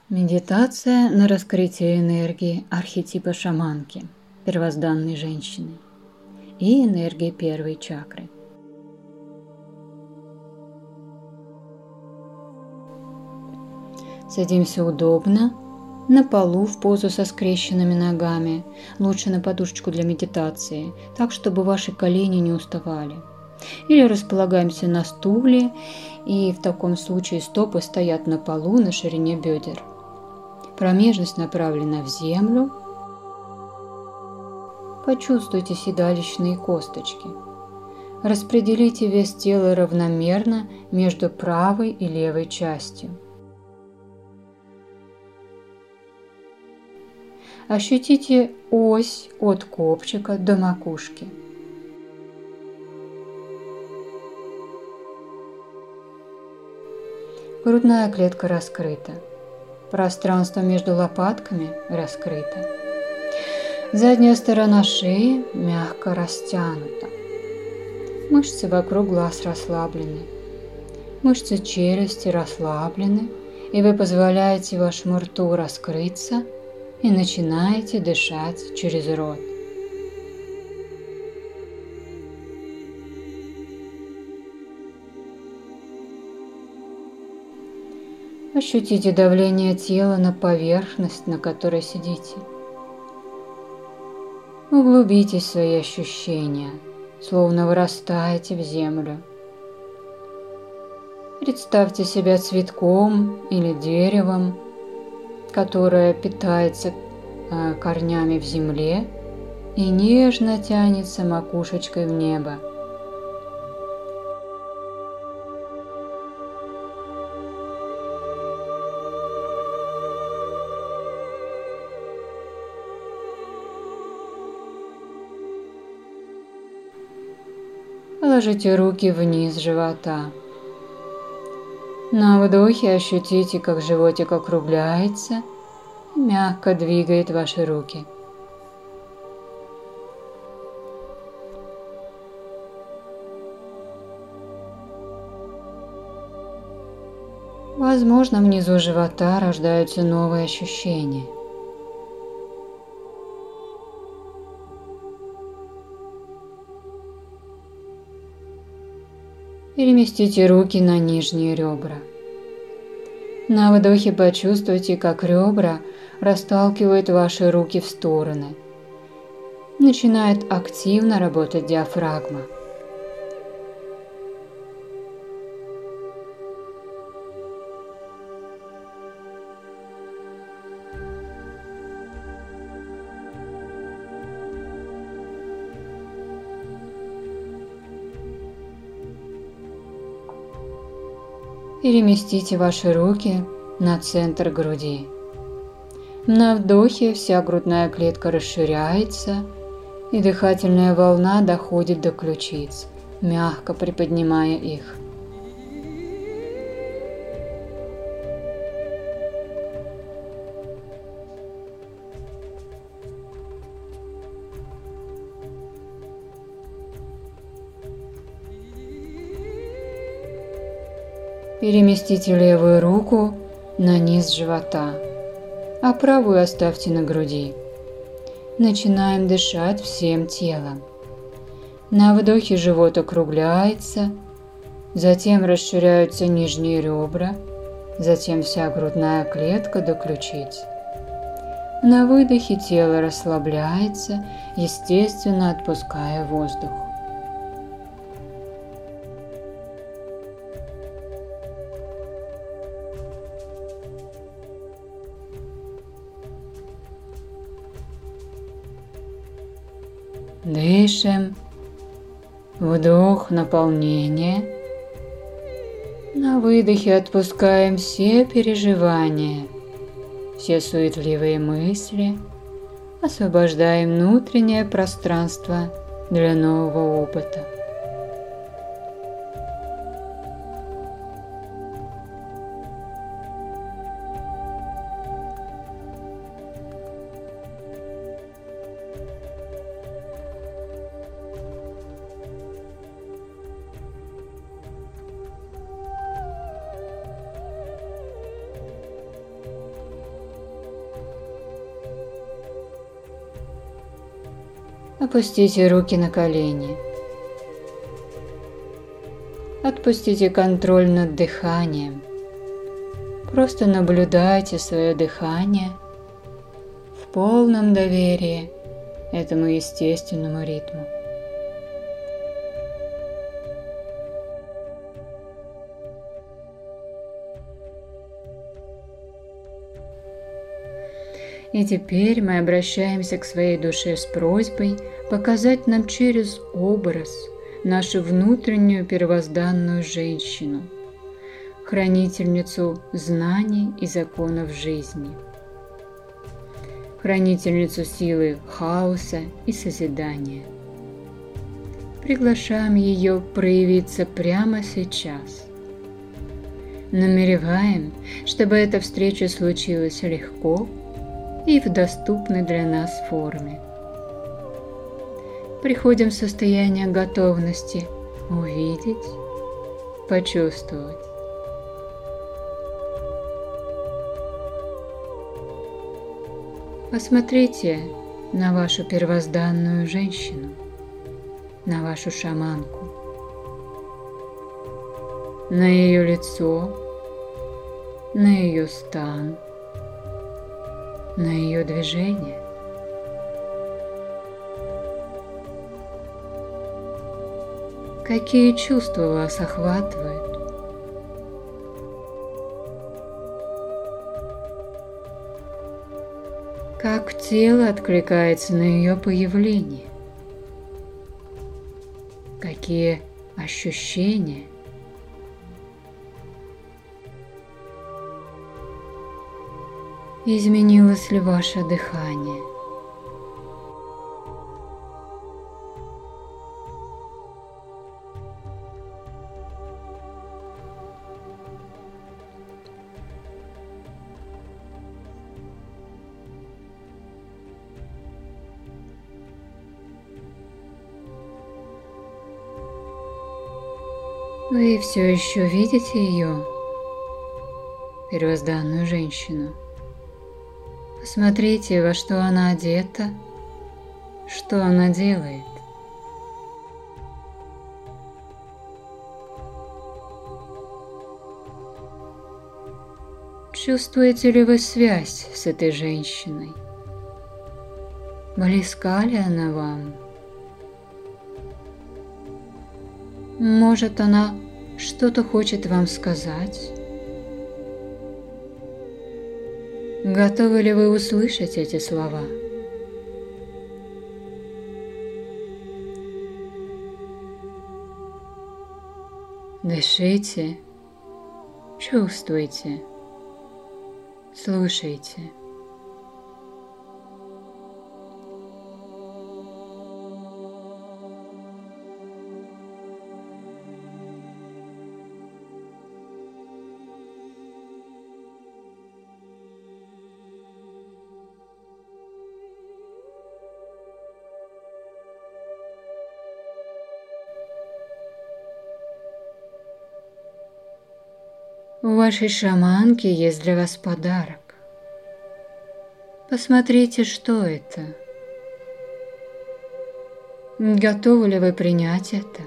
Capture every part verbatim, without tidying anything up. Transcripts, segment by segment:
Медитация на раскрытие энергии архетипа шаманки, первозданной женщины, и энергии первой чакры. Садимся удобно, на полу в позу со скрещенными ногами, лучше на подушечку для медитации, так, чтобы ваши колени не уставали. Или располагаемся на стуле, и в таком случае стопы стоят на полу на ширине бедер. Промежность направлена в землю. Почувствуйте седалищные косточки. Распределите вес тела равномерно между правой и левой частью. Ощутите ось от копчика до макушки. Грудная клетка раскрыта. Пространство между лопатками раскрыто. Задняя сторона шеи мягко растянута. Мышцы вокруг глаз расслаблены. Мышцы челюсти расслаблены, и вы позволяете вашему рту раскрыться и начинаете дышать через рот. Ощутите давление тела на поверхность, на которой сидите. Углубитесь в свои ощущения, словно вырастаете в землю. Представьте себя цветком или деревом, которое питается корнями в земле и нежно тянется макушечкой в небо. Положите руки вниз живота. На вдохе ощутите, как животик округляется и мягко двигает ваши руки. Возможно, внизу живота рождаются новые ощущения. Переместите руки на нижние ребра. На вдохе почувствуйте, как ребра расталкивают ваши руки в стороны. Начинает активно работать диафрагма. Переместите ваши руки на центр груди. На вдохе вся грудная клетка расширяется, и дыхательная волна доходит до ключиц, мягко приподнимая их. Переместите левую руку на низ живота, а правую оставьте на груди. Начинаем дышать всем телом. На вдохе живот округляется, затем расширяются нижние ребра, затем вся грудная клетка до ключиц. На выдохе тело расслабляется, естественно отпуская воздух. Дышим. Вдох, наполнение. На выдохе отпускаем все переживания, все суетливые мысли, освобождаем внутреннее пространство для нового опыта. Опустите руки на колени. Отпустите контроль над дыханием. Просто наблюдайте свое дыхание в полном доверии этому естественному ритму. И теперь мы обращаемся к своей душе с просьбой показать нам через образ нашу внутреннюю первозданную женщину, хранительницу знаний и законов жизни, хранительницу силы хаоса и созидания. Приглашаем ее проявиться прямо сейчас. Намереваем, чтобы эта встреча случилась легко и в доступной для нас форме. Приходим в состояние готовности увидеть, почувствовать. Посмотрите на вашу первозданную женщину, на вашу шаманку, на ее лицо, на ее стан, на ее движение. Какие чувства вас охватывают? Как тело откликается на ее появление? Какие ощущения? Изменилось ли ваше дыхание? Вы все еще видите ее, первозданную женщину? Посмотрите, во что она одета, что она делает. Чувствуете ли вы связь с этой женщиной? Близка ли она вам? Может, она что-то хочет вам сказать? Готовы ли вы услышать эти слова? Дышите, чувствуйте, слушайте. У вашей шаманки есть для вас подарок. Посмотрите, что это. Готовы ли вы принять это?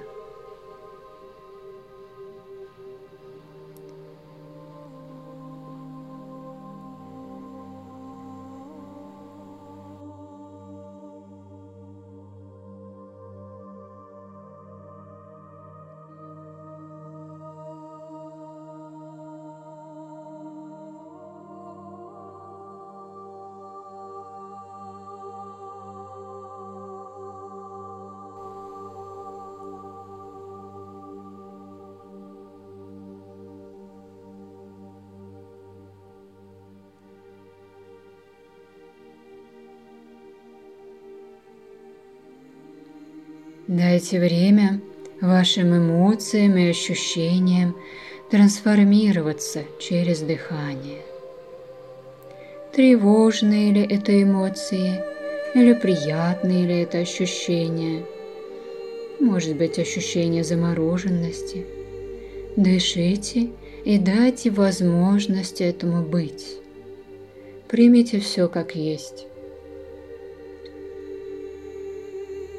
Дайте время вашим эмоциям и ощущениям трансформироваться через дыхание. Тревожные ли это эмоции, или приятные ли это ощущения? Может быть, ощущение замороженности. Дышите и дайте возможность этому быть. Примите все как есть.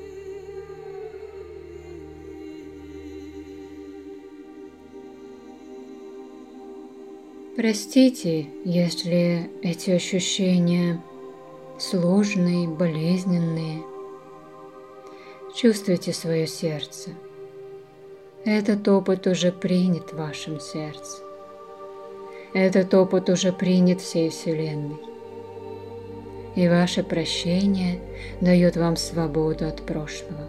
Простите, если эти ощущения сложные, болезненные. Чувствуйте свое сердце. Этот опыт уже принят в вашем сердце. Этот опыт уже принят всей Вселенной. И ваше прощение дает вам свободу от прошлого.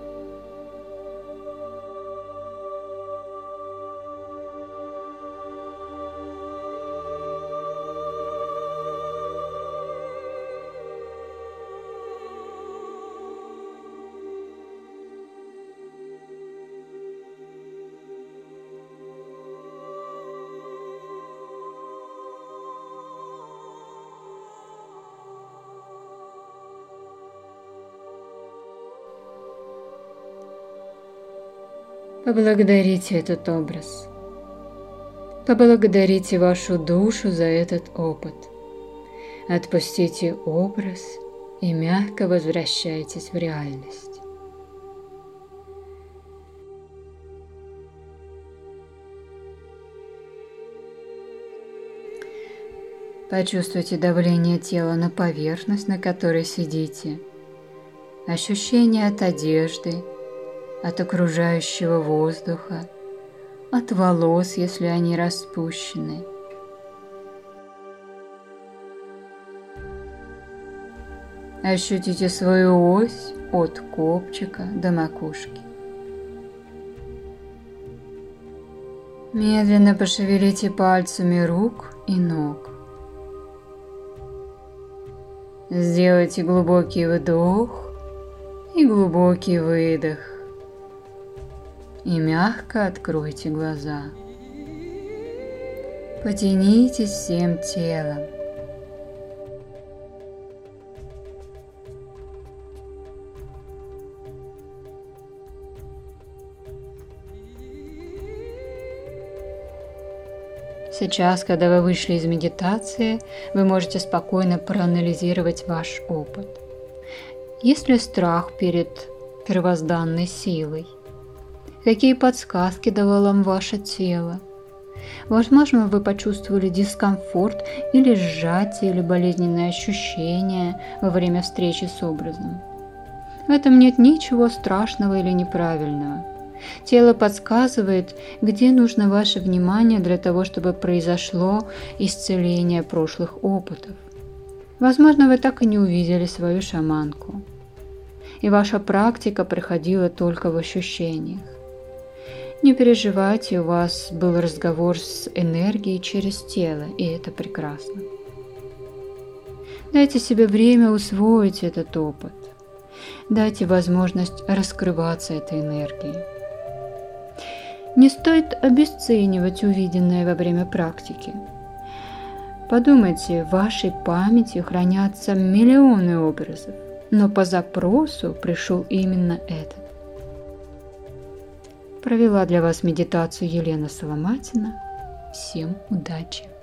Поблагодарите этот образ. Поблагодарите вашу душу за этот опыт. Отпустите образ и мягко возвращайтесь в реальность. Почувствуйте давление тела на поверхность, на которой сидите. Ощущения от одежды, от окружающего воздуха, от волос, если они распущены. Ощутите свою ось от копчика до макушки. Медленно пошевелите пальцами рук и ног. Сделайте глубокий вдох и глубокий выдох. И мягко откройте глаза. Потянитесь всем телом. Сейчас, когда вы вышли из медитации, вы можете спокойно проанализировать ваш опыт. Есть ли страх перед первозданной силой? Какие подсказки давало вам ваше тело? Возможно, вы почувствовали дискомфорт или сжатие, или болезненные ощущения во время встречи с образом. В этом нет ничего страшного или неправильного. Тело подсказывает, где нужно ваше внимание для того, чтобы произошло исцеление прошлых опытов. Возможно, вы так и не увидели свою шаманку, и ваша практика проходила только в ощущениях. Не переживайте, у вас был разговор с энергией через тело, и это прекрасно. Дайте себе время усвоить этот опыт. Дайте возможность раскрываться этой энергией. Не стоит обесценивать увиденное во время практики. Подумайте, в вашей памяти хранятся миллионы образов, но по запросу пришел именно этот. Провела для вас медитацию Елена Соломатина. Всем удачи!